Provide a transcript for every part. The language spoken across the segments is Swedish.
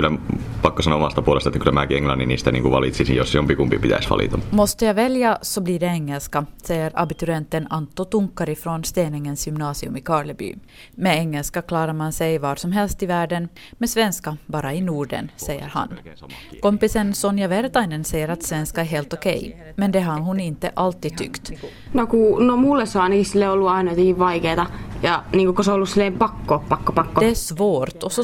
kyllä pakko sanoa omasta puolesta, että kyllä mäkin englannin niistä niin kuin valitsisin, jos jompikumpi pitäisi valita. Måste jag välja så blir det engelska, säger abiturienten Antto Tunkari från Steningens gymnasium i Karleby. Med engelska klarar man sig var som helst i världen, med svenska bara i Norden, säger han. Kompisen Sonja Vertainen säger att svenska är helt okej, men det har hon inte alltid tyckt. No mulle se on ainakin sille ollut aina jotenkin vaikeeta, ja niin kun se on ollut silleen pakko. Det är svårt och så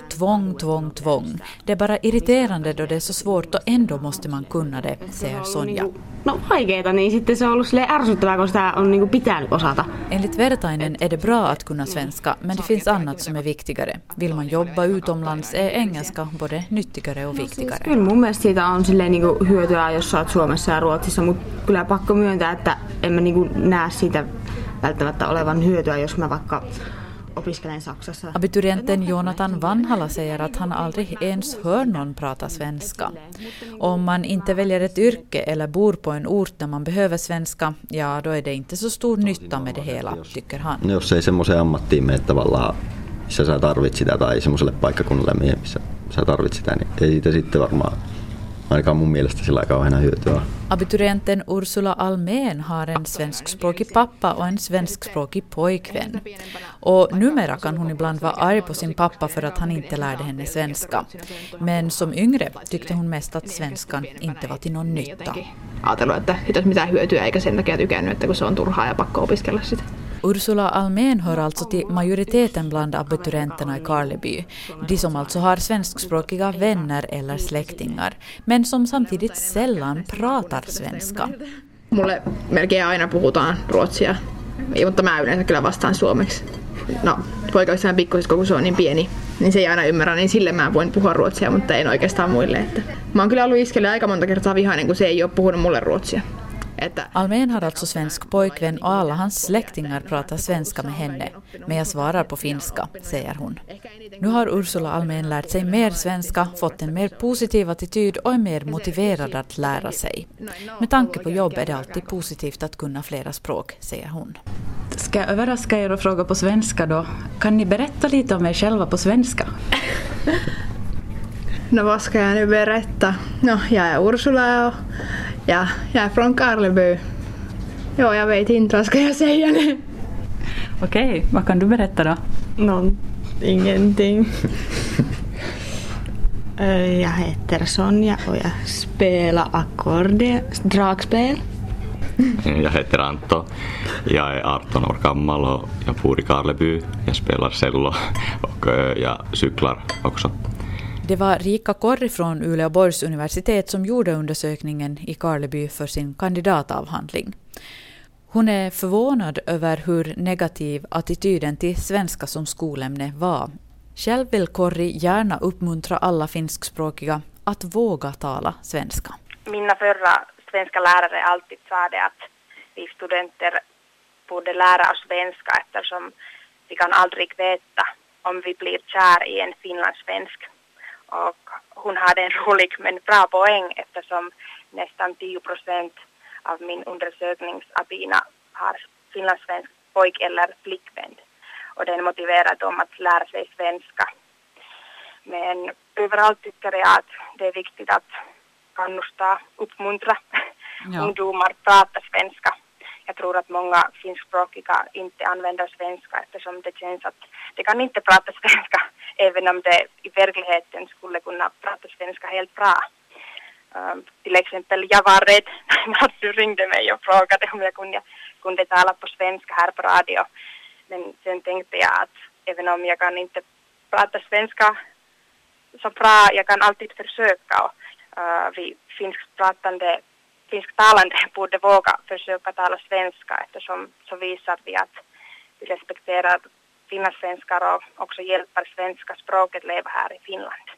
tvång. Det är bara irriterande då det är så svårt och ändå måste man kunna det, säger Sonja. No vaikeeta, niin sitten se on ollut silleen ärsyttävää, kun sitä on niin pitänyt osata. Enligt Vertainen är det bra att kunna svenska, men det finns annat som är viktigare. Vill man jobba utomlands är engelska både nyttigare och viktigare. Kyllä mun mielestä siitä on silleen niin hyötyä, jos sä oot Suomessa ja Ruotsissa, mutta kyllä pakko myöntää, että en mä niin näe siitä välttämättä olevan hyötyä, jos mä vaikka opiskelen Saksassa. Abiturienten Jonathan Vanhala säger att han aldrig ens hör någon prata svenska. Om man inte väljer ett yrke eller bor på en ort där man behöver svenska, ja då är det inte så stor nytta med det hela, tycker han. Jos ei semmoiseen ammattiin mene tavallaan, missä sä tarvit sitä, tai semmoiselle paikkakunnalle, missä sä tarvit sitä, niin ei siitä sitten varmaan ainakaan mun mielestä sillä kauheena hyötyä. Abiturienten Ursula Almén har en svenskspråkig pappa och en svenskspråkig pojkvän. Och numera kan hon ibland vara arg på sin pappa för att han inte lärde henne svenska. Men som yngre tyckte hon mest att svenskan inte var till någon nytta. Ajatellut, että siitä olisi mitään hyötyä eikä sen takia tykännyt, että kun se on turhaa ja pakko opiskella sitä. Ursula Almén hör alltså till majoriteten bland abiturienterna i Karleby. De som alltså har svenskspråkiga vänner eller släktingar, men som samtidigt sällan pratar svenska. Mulle melkein aina puhutaan ruotsia, mutta mä yleensä kyllä vastaan suomeksi. No, poikaystävän pikkusisko, kun se on niin pieni, niin se ei aina ymmärrä, niin sille mä voin puhua ruotsia, mutta en oikeastaan muille. Että mä oon kyllä ollut iskelle aika monta kertaa vihainen, kun se ei ole puhunut mulle ruotsia. Almén har alltså svensk pojkvän och alla hans släktingar pratar svenska med henne, men jag svarar på finska, säger hon. Nu har Ursula Almén lärt sig mer svenska, fått en mer positiv attityd och är mer motiverad att lära sig. Med tanke på jobb är det alltid positivt att kunna flera språk, säger hon. Ska jag överraska er och fråga på svenska då? Kan ni berätta lite om er själva på svenska? No, vad ska jag nu berätta? No, jag är Ursula och jag är från Karleby. Jo, jag vet inte vad ska jag säga nu. Okej, vad kan du berätta då? Ingenting. Jag heter Sonja och jag spelar dragspel. Jag heter Antto. Jag är 18 år gammal och jag bor i Karleby. Jag spelar cello och jag cyklar också. Det var Rika Korri från Uleåborgs universitet som gjorde undersökningen i Karleby för sin kandidatavhandling. Hon är förvånad över hur negativ attityden till svenska som skolämne var. Själv vill Korri gärna uppmuntra alla finskspråkiga att våga tala svenska. Mina förra svenska lärare alltid sa det att vi studenter borde lära oss svenska eftersom vi kan aldrig veta om vi blir kär i en finlandssvensk. Och hon hade en rolig men bra poäng eftersom nästan 10% av min undersökningsabina har finlandssvensk pojk eller flickvän. Och den motiverar dem att lära sig svenska. Men överallt tycker jag att det är viktigt att kannusta, uppmuntra ungdomar att prata svenska. Jag tror att många finskspråkiga inte använder svenska eftersom det känns att de kan inte prata svenska även om det i verkligheten skulle kunna prata svenska helt bra. Till exempel jag var rädd när du ringde mig och frågade om jag kunde tala på svenska här på radio. Men sen tänkte jag att även om jag kan inte prata svenska så bra, jag kan alltid försöka. Och vi finsktalande borde våga försöka tala svenska eftersom så visar vi att vi respekterar finlandssvenskar och också hjälper svenska språket leva här i Finland.